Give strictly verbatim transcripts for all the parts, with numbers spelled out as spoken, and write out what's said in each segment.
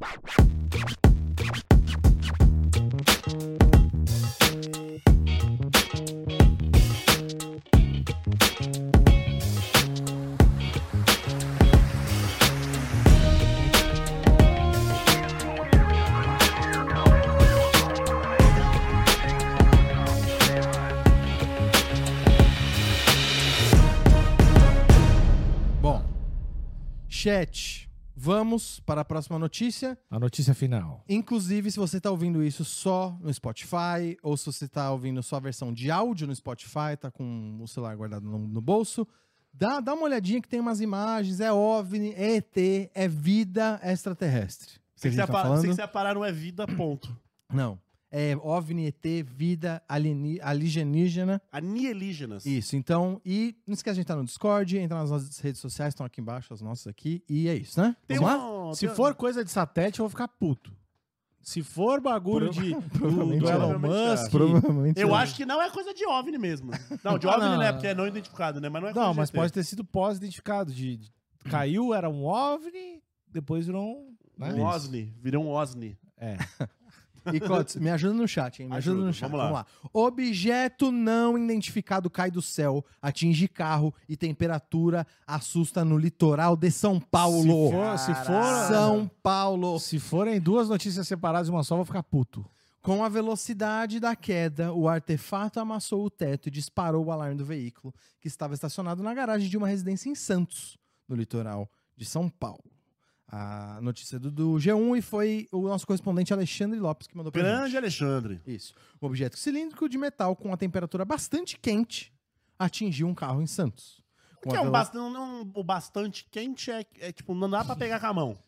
Chat, vamos para a próxima notícia. A notícia final. Inclusive, se você está ouvindo isso só no Spotify, ou se você está ouvindo só a versão de áudio no Spotify, tá com o celular guardado no, no bolso, dá, dá uma olhadinha que tem umas imagens, é OVNI, é E T, é vida extraterrestre. Sei que tá você falando? que você ia parar não é vida, ponto. Não. É OVNI, E T, vida alieni- alienígena. Anielígenas. Isso, então, e não esquece de entrar no Discord, entrar nas nossas redes sociais, estão aqui embaixo, as nossas aqui, e é isso, né? Tem Vamos lá? uma- Se tem- for coisa de satélite, eu vou ficar puto. Se for bagulho Prova- de, do, provavelmente do é. Elon Provavelmente Musk... é. Provavelmente. Eu é. acho que não é coisa de OVNI mesmo. Não, de Ah, OVNI não. não é, porque é não identificado, né? Mas não é coisa Não, de mas E T. pode ter sido pós-identificado. De, de- caiu, era um OVNI, depois virou um... né? Um OSNI, virou um OSNI. É. E Cotes, me ajuda no chat, hein? Me ajuda, Ajuda, no chat. vamos lá. Objeto não identificado cai do céu, atinge carro e temperatura assusta no litoral de São Paulo. Se for, se for, São Paulo. se forem duas notícias separadas em uma só, eu vou ficar puto. Com a velocidade da queda, o artefato amassou o teto e disparou o alarme do veículo, que estava estacionado na garagem de uma residência em Santos, no litoral de São Paulo. A notícia do, do G um e foi o nosso correspondente Alexandre Lopes que mandou pra gente. Grande Alexandre. Isso. Um objeto cilíndrico de metal com uma temperatura bastante quente atingiu um carro em Santos. Com Porque a é um velo- bastante, um, o bastante quente é, é tipo, não dá pra pegar com a mão.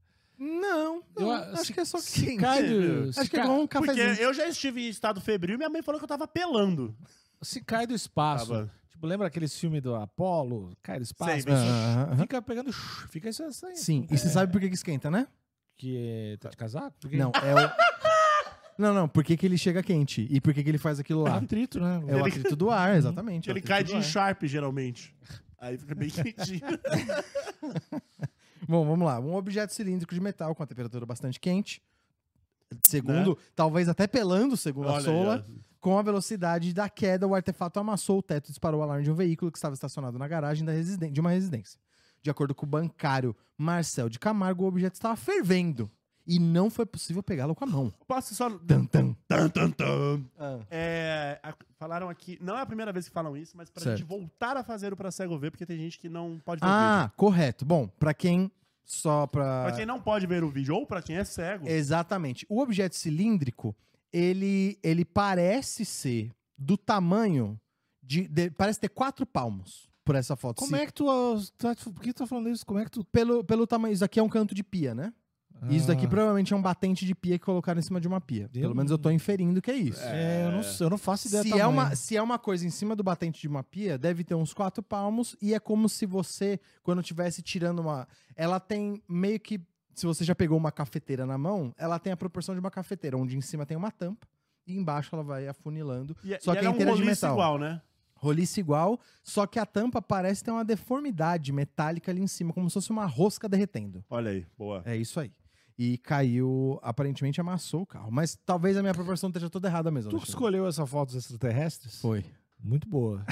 Não, não, Eu- acho se- que é só se quente. cai do- se Acho que é cai- igual um Porque cafezinho. eu já estive em estado febril e minha mãe falou que eu tava pelando. Se cai do espaço, Tava. tipo, lembra aqueles filmes do Apollo? Cai do espaço, Sei, mas Aham, aham. fica pegando... Fica isso aí. Sim, e você sabe por que que esquenta, né? Que tá de casaco? Por quê? Não, é o... Não, não, por que que ele chega quente? E por que que ele faz aquilo É lá? atrito, né? É o atrito do ar, exatamente. Ele o cai atrito de do ar. Sharp, geralmente. Aí fica bem quentinho. Bom, vamos lá. Um objeto cilíndrico de metal com a temperatura bastante quente, segundo, talvez até pelando, segundo a Olha aí, Sola, ó. com a velocidade da queda, o artefato amassou o teto e disparou o alarme de um veículo que estava estacionado na garagem da residen- de uma residência. De acordo com o bancário Marcel de Camargo, o objeto estava fervendo e não foi possível pegá-lo com a mão. Posso só... Tan, tan. Tan, tan, tan. Ah. É, a- falaram aqui, não é a primeira vez que falam isso, mas pra Certo. gente voltar a fazer o Pra Cego Ver, porque tem gente que não pode ver o Ah, vídeo. correto. Bom, pra quem só pra... Pra quem não pode ver o vídeo, ou pra quem é cego, Exatamente. O objeto cilíndrico, ele, ele parece ser do tamanho de, de- parece ter quatro palmos por essa foto. Como Se- é que tu... Tá, por que tu tá falando isso? Como é que tu... pelo, pelo tamanho, isso aqui é um canto de pia, né? Isso daqui Ah. provavelmente é um batente de pia que colocaram em cima de uma pia. Pelo Eu- menos eu tô inferindo que é isso. É, eu não, eu não faço ideia do Se é, tamanho. uma, se é uma coisa em cima do batente de uma pia, deve ter uns quatro palmos e é como se você, quando estivesse tirando uma... Ela tem meio que... Se você já pegou uma cafeteira na mão, ela tem a proporção de uma cafeteira, onde em cima tem uma tampa e embaixo ela vai afunilando. e, só e que era é um inteira de roliço metal. igual, né? Roliço igual, só que a tampa parece ter uma deformidade metálica ali em cima, como se fosse uma rosca derretendo. Olha aí, boa. É isso aí. E caiu, aparentemente amassou o carro. Mas talvez a minha proporção esteja toda errada mesmo. Tu que Alexandre. escolheu essa foto dos extraterrestres? Foi. Muito boa.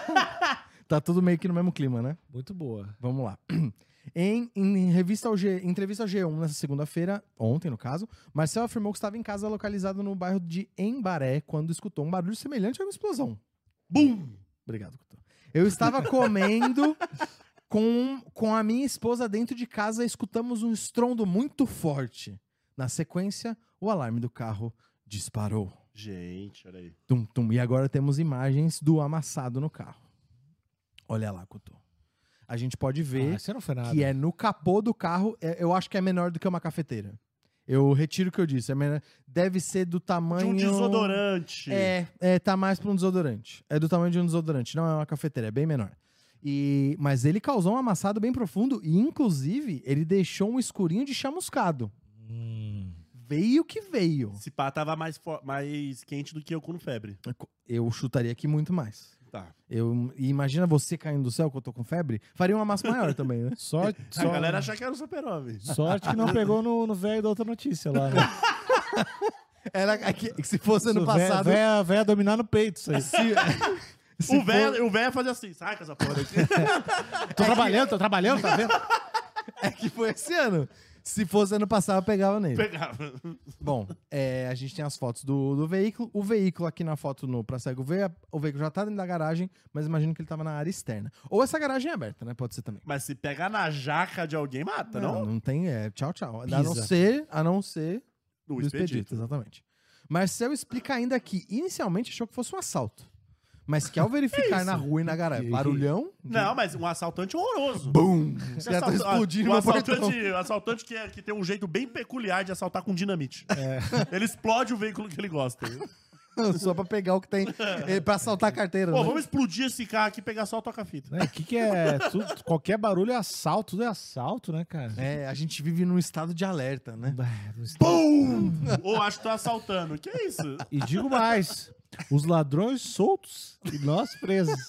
Tá tudo meio que no mesmo clima, né? Muito boa. Vamos lá. Em, em revista ao G, em entrevista ao G um nessa segunda-feira, ontem no caso, Marcel afirmou que estava em casa localizado no bairro de Embaré quando escutou um barulho semelhante a uma explosão. Bum! Obrigado, Couto. Eu estava comendo com, com a minha esposa dentro de casa e escutamos um estrondo muito forte. Na sequência, o alarme do carro disparou. Gente, olha aí. Tum, tum. E agora temos imagens do amassado no carro. Olha lá, Couto. A gente pode ver Ah, isso não foi nada. que é no capô do carro. é- eu acho que é menor do que uma cafeteira. Eu retiro o que eu disse. É menor, deve ser do De tamanho... um desodorante. É, é, tá mais pra um desodorante. É do tamanho de um desodorante, não é uma cafeteira, é bem menor. E, mas ele causou um amassado bem profundo e, inclusive, ele deixou um escurinho de chamuscado. Hum. Veio que veio. Esse pá tava mais, fo- mais quente do que eu com febre. Eu chutaria aqui muito mais. Tá. Eu, e imagina você caindo do céu, que eu tô com febre, faria uma massa maior também, né? Sorte, A só- galera achava que era o super-homem. sorte que não pegou no no velho da outra notícia lá, né? Era que, que se fosse ano Isso, véia- passado... véia- véia dominar no peito, isso aí. se- se O for- velho o velho fazia assim, saca essa porra daqui. Tô trabalhando, tô trabalhando, tá vendo? É que foi esse ano. Se fosse ano passado, eu pegava nele. Pegava. Bom, é, a gente tem as fotos do, do veículo. O veículo aqui na foto no Pra Cego ver, o veículo já tá dentro da garagem, mas imagino que ele tava na área externa. Ou essa garagem é aberta, né? Pode ser também. Mas se pegar na jaca de alguém, mata, Não, não? não tem, é, tchau, tchau. A Pisa. não ser, a não ser No do expedito, exatamente. Marcel explica ainda que inicialmente achou que fosse um assalto. Mas que ao verificar na rua e na garagem, barulhão, Não, mas um assaltante horroroso. bum, os Esse caras estão assalta- explodindo o no portão. assaltante, o assaltante que, é- que tem um jeito bem peculiar de assaltar com dinamite. Ele explode o veículo que ele gosta. Só pra pegar o que tem, é, pra assaltar a carteira. Pô, né? vamos explodir esse carro aqui e pegar só o toca-fita. O que, que é. Tudo- qualquer barulho é assalto, tudo é assalto, né, cara? É, a gente vive num estado de alerta, né? Bah, não está- Ou acho que tô assaltando. Que é isso? E digo mais: os ladrões soltos e nós presos.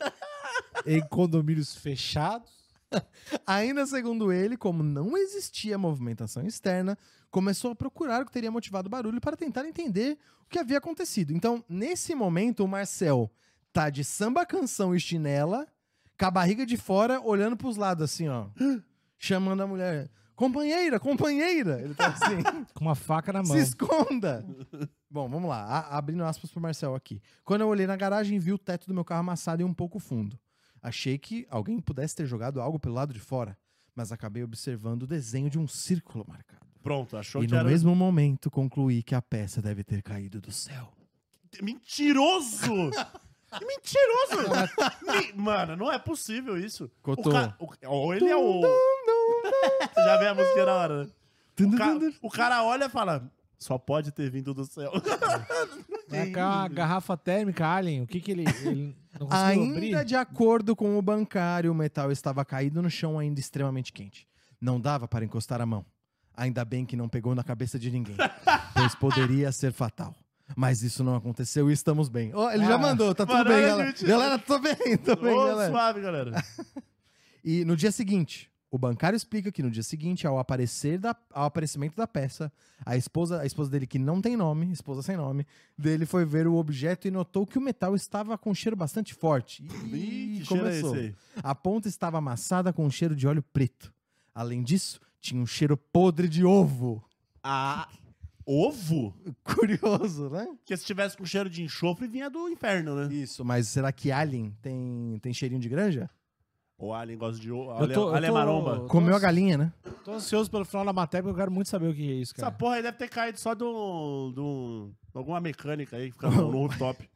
Em condomínios fechados. Ainda segundo ele, como não existia movimentação externa, começou a procurar o que teria motivado o barulho para tentar entender o que havia acontecido. Então, nesse momento, o Marcel tá de samba canção e chinela, com a barriga de fora, olhando pros lados assim, ó. Chamando a mulher. Companheira, companheira! Ele tá assim. Com uma faca na mão. Se esconda! Bom, vamos lá. A- abrindo aspas pro Marcel aqui. Quando eu olhei na garagem, vi o teto do meu carro amassado e um pouco fundo. Achei que alguém pudesse ter jogado algo pelo lado de fora, mas acabei observando o desenho de um círculo marcado. Pronto, achou E que no era... mesmo momento concluí que a peça deve ter caído do céu. Mentiroso! Que Mentiroso! Mi- Mano, não é possível isso. Cotô. O ca... o... Ou ele é o... Você já vê a música na hora, né? O, ca- o cara olha e fala, só pode ter vindo do céu. É aquela garrafa térmica, Alien. O que que ele. ele não conseguiu Ainda abrir? de acordo com o bancário, o metal estava caído no chão ainda extremamente quente. Não dava para encostar a mão. Ainda bem que não pegou na cabeça de ninguém, pois poderia ser fatal. Mas isso não aconteceu e estamos bem. Ó, ele já Ah, mandou, tá tudo mano, bem, olha, galera. gente. Galera, tô bem, tô bem, Ô, galera. suave, galera. E no dia seguinte, o bancário explica que no dia seguinte, ao, aparecer da, ao aparecimento da peça, a esposa, a esposa dele, que não tem nome, esposa sem nome, dele foi ver o objeto e notou que o metal estava com um cheiro bastante forte. Ih, E que cheiro é começou. esse aí? A ponta estava amassada com um cheiro de óleo preto. Além disso, tinha um cheiro podre de ovo. Ah, ovo? Curioso, né? Porque se tivesse com cheiro de enxofre, vinha do inferno, né? Isso, mas será que Alien tem, tem cheirinho de granja? O Alien gosta de ovo. Eu Alien, tô- eu Alien tô- maromba. Eu tô Comeu a ansi- galinha, né? Tô ansioso pelo final da matéria porque eu quero muito saber o que é isso, Essa cara. porra aí deve ter caído só de um- de um- alguma mecânica aí que fica no, no rooftop.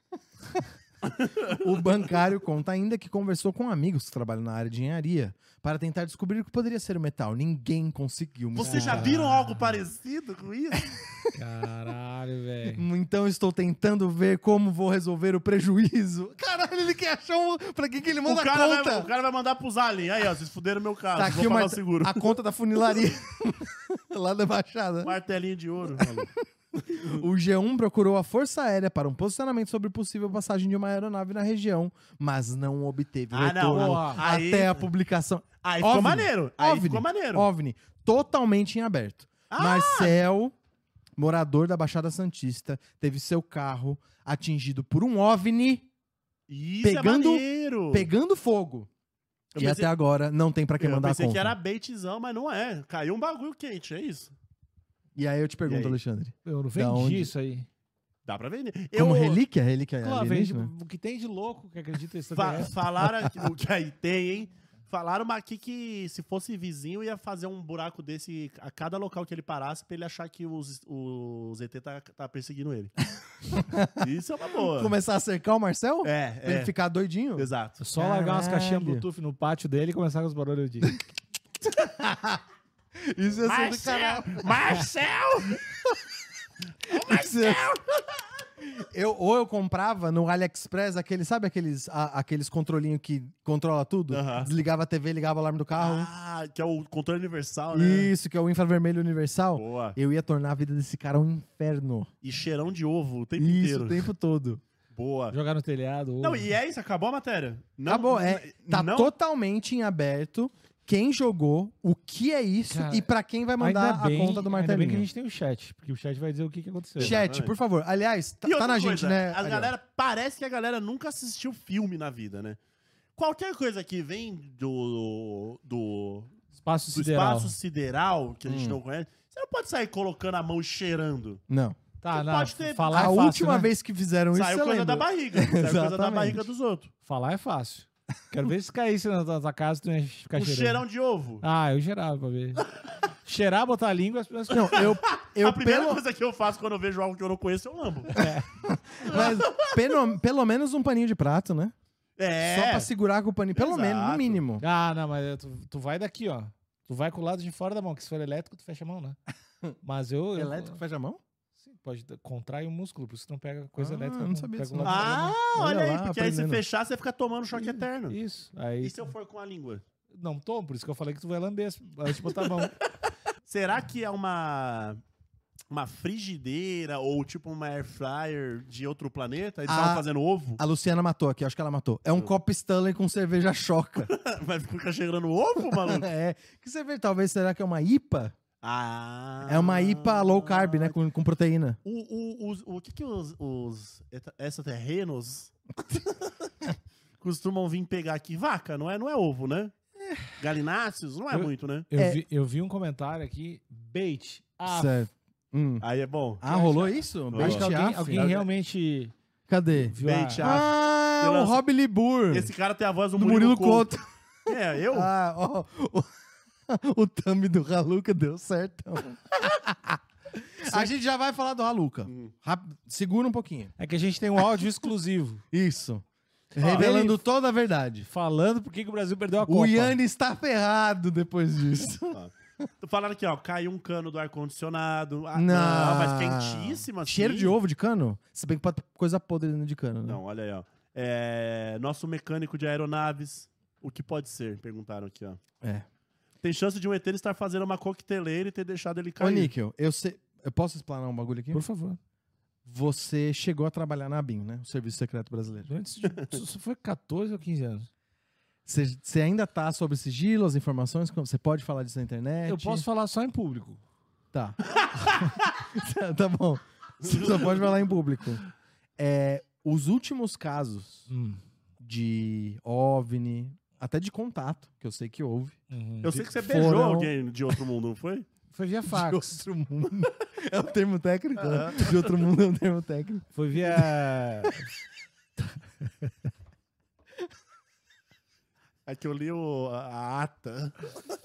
O bancário conta ainda que conversou com amigos que trabalham na área de engenharia para tentar descobrir o que poderia ser o metal. Ninguém conseguiu. Vocês já Caralho. viram algo parecido com isso? Caralho, velho. Então estou tentando ver como vou resolver o prejuízo. Caralho, ele quer achar um... Pra que, que ele O manda a cara, conta? vai, o cara vai mandar pros aliens. Aí, ó, vocês fuderam meu carro. Tá vocês aqui vão uma, pagar o seguro. a conta da funilaria lá da Baixada. Martelinho de ouro. maluco. O G um procurou a Força Aérea para um posicionamento sobre possível passagem de uma aeronave na região, mas não obteve Ah, não. retorno Ó, aí- até a publicação. Aí ficou OVNI. maneiro. Aí OVNI. ficou maneiro. OVNI, totalmente em aberto. Ah! Marcel, morador da Baixada Santista, teve seu carro atingido por um OVNI Isso Pegando- é maneiro. pegando fogo. Eu E pensei- até agora não tem pra quem Eu mandar a pensei conta. que era baitzão, mas não é. Caiu um bagulho quente, é isso. E aí eu te E pergunto, aí? Alexandre. Eu não Da vendi onde? isso aí. Dá pra vender. Como Eu- relíquia? Relíquia Claro, vende alienígena? o que tem de louco que acredita em Fa- extraterrestre. falaram aqui, o que aí tem, hein? Falaram aqui que se fosse vizinho ia fazer um buraco desse a cada local que ele parasse pra ele achar que os, o Z T tá, tá perseguindo ele. Isso é uma boa. Começar a cercar o Marcel? É, Pra ele é. ficar doidinho? Exato. É só largar umas caixinhas Caralho. Bluetooth no pátio dele e começar com os barulhos de. Isso ia ser do caralho. Marcel! Isso ia- Eu, ou eu comprava no AliExpress aqueles, sabe aqueles, a- aqueles controlinhos que controla tudo? Aham. Desligava a T V, ligava o alarme do carro. Ah, que é o controle universal, né? Isso, que é o infravermelho universal. Boa. Eu ia tornar a vida desse cara um inferno. E cheirão de ovo o tempo Isso, inteiro. o tempo todo. Boa. Jogar no telhado. Não, ovo. e é isso, acabou a matéria. Não, Acabou, é, tá não, totalmente em aberto quem jogou, o que é isso Cara, e pra quem vai mandar Ainda bem- a conta do Ainda bem que a martelinho. gente tem o chat, porque o chat vai dizer o que, que aconteceu. Chat, por favor. Aliás, tá, E tá outra na coisa, gente, né? A Ariel? galera, parece que a galera nunca assistiu filme na vida, né? Qualquer coisa que vem do, do, Espaço do sideral. espaço sideral, que a gente Hum. não conhece, você não pode sair colocando a mão e cheirando. Não. Tá, Você não, pode ter- falar a é fácil, última né? vez que fizeram isso, Saiu você coisa lembra? da barriga. Saiu coisa da Exatamente. barriga dos outros. Falar é fácil. Quero ver se caísse na tua tua casa, tu ia ficar Um cheirando. cheirão de ovo. Ah, eu cheirava pra ver. Cheirar, botar a língua, as pessoas... Não, eu, eu a primeira pelo, coisa que eu faço quando eu vejo algo que eu não conheço, eu lambo. mas pelo, pelo menos um paninho de prato, né? É. Só pra segurar com o paninho. Pelo Exato. menos, no mínimo. Ah, não, mas tu, tu vai daqui, ó. Tu vai com o lado de fora da mão, que se for elétrico, tu fecha a mão, né? Mas eu... eu Elétrico fecha a mão? Sim, pode contrair o músculo, por isso tu não pega coisa Ah, elétrica. eu não sabia pega disso, o não. lado de fora da Ah, mão. olha, Olha aí, lá, porque aí se aprendendo. fechar, você fica tomando choque eterno. Isso. Aí... E se eu for com a língua? Não tomo, por isso que eu falei que tu vai lamber antes de botar a mão. Será que é uma uma frigideira ou tipo uma air fryer de outro planeta? Eles Ah. estavam fazendo ovo? A Luciana matou aqui, acho que ela matou. É um copo Stanley com cerveja choca. Vai ficar cheirando ovo, maluco? É. Que cerveja, talvez, será que é uma I P A? Ah. É uma I P A low carb, né? Com, com proteína. O, o, os- o, que que os, os eta- extraterrenos costumam vir pegar aqui? Vaca, não é, não é ovo, né? Galináceos, não é Eu- muito, né? Eu, É. vi, eu vi um comentário aqui, bait. Ah, Certo. Hum. Aí é bom. Ah, rolou isso? Rolou. acho que Bait alguém, af? alguém realmente Cadê? viu a- Bait af. Ah, Eu o lanço- Rob Libur. Esse cara tem a voz do, do Murilo, Murilo Couto. Couto. É, eu? Ah, ó. O, o thumb do Haluca deu certo. A gente já vai falar do Haluca. Hum. Rap- Segura um pouquinho. É que a gente tem um áudio exclusivo Isso. Revelando toda a verdade. falando por que que o Brasil perdeu a Copa. O Yanni está ferrado depois disso. Tô falando aqui, ó, caiu um cano do ar-condicionado. Ah, Não. não, mas quentíssima, assim. Cheiro de ovo de cano? Se bem que pode ter coisa podre dentro de cano, né? Não, olha aí, ó. É, nosso mecânico de aeronaves, o que pode ser? Perguntaram aqui, ó. É. Tem chance de um E T estar fazendo uma coqueteleira e ter deixado ele Ô, cair. Níquel, eu sei. Eu posso explanar um bagulho aqui? Por favor. Você chegou a trabalhar na A B I M, né? O Serviço Secreto Brasileiro. Antes de, isso foi catorze ou quinze anos. Você, você ainda tá sob sigilo, as informações? Você pode falar disso na internet? Eu posso falar só em público. Tá. Tá bom. Você só pode falar em público. É, os últimos casos Hum. de OVNI, até de contato, que eu sei que houve. Uhum. Eu sei que você Foram- beijou alguém de outro mundo, não foi? Foi via De fax. outro mundo. É o termo técnico? né? De outro mundo é um termo técnico. Foi via... É que eu li o- a, a ata.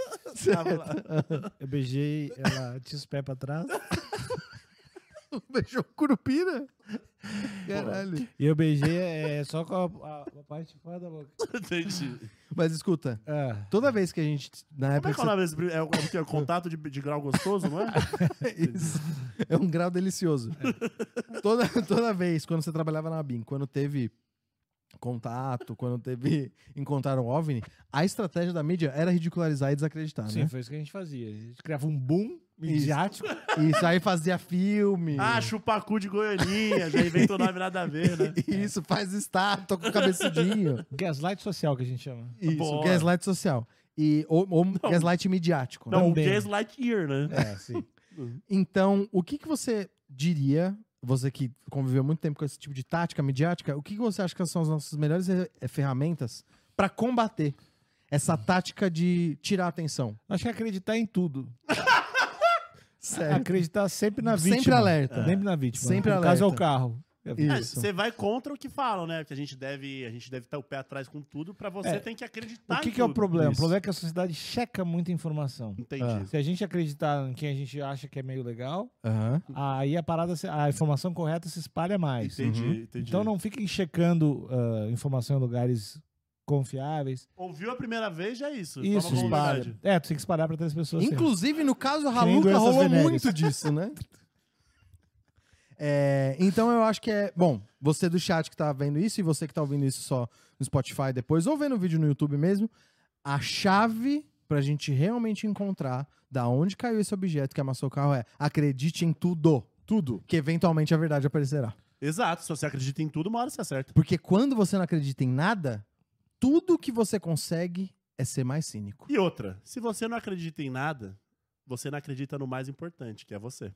Eu beijei, ela tinha os pés pra trás. Beijou Curupira? Caralho. E eu beijei é, só com a, a- a parte de fora da boca. Entendi. Mas escuta, Ah, toda vez que a gente. Na Como é época que é o nome desse brin- é, o- é, o que? É o contato de, de grau gostoso, não é? Isso. É um grau delicioso. Toda, toda vez, quando você trabalhava na B I M, quando teve contato, quando teve encontrar um OVNI, a estratégia da mídia era ridicularizar e desacreditar, sim, né? foi isso que a gente fazia. A gente criava um boom midiático. Isso, aí fazia filme. Ah, chupacu de Goianinha, já inventou o nome nada a ver, né? Isso, faz estátua com cabeçudinho. Gaslight social, que a gente chama. Isso, Boa. gaslight social. E, ou, ou gaslight midiático. Não, o Também. Gas Lightyear, né? É, sim. Então, o que, que você diria, você que conviveu muito tempo com esse tipo de tática midiática, o que, que você acha que são as nossas melhores eh, ferramentas para combater essa tática de tirar a atenção? Acho que é acreditar em tudo. Sério. Acreditar sempre na vítima. Sempre alerta. Sempre na vítima. Sempre no caso é o alerta. carro. É, Isso. você vai contra o que falam, né? Que a gente deve, a gente deve estar o pé atrás com tudo, pra você É. tem que acreditar O que, em que é o tudo. problema? Isso. O problema é que a sociedade checa muita informação. Entendi. Ah. Se a gente acreditar em quem a gente acha que é meio legal, Aham. aí a parada, se- a informação correta se espalha mais. Entendi, Uhum. entendi. Então não fiquem checando ah, informação em lugares confiáveis. Ouviu a primeira vez, já é isso. Isso, Toma como espalha. verdade. É, tu tem que espalhar pra três pessoas. sim. Inclusive, no caso nem Haluca, doenças rolou venéreas. muito disso, né? É, então eu acho que é. Bom, você do chat que tá vendo isso e você que tá ouvindo isso só no Spotify depois, ou vendo o vídeo no YouTube mesmo, a chave pra gente realmente encontrar da onde caiu esse objeto que amassou o carro é acredite em tudo. Tudo. Que eventualmente a verdade aparecerá. Exato, se você acredita em tudo, uma hora você acerta. Porque quando você não acredita em nada, tudo que você consegue é ser mais cínico. E outra, se você não acredita em nada, você não acredita no mais importante, que é você.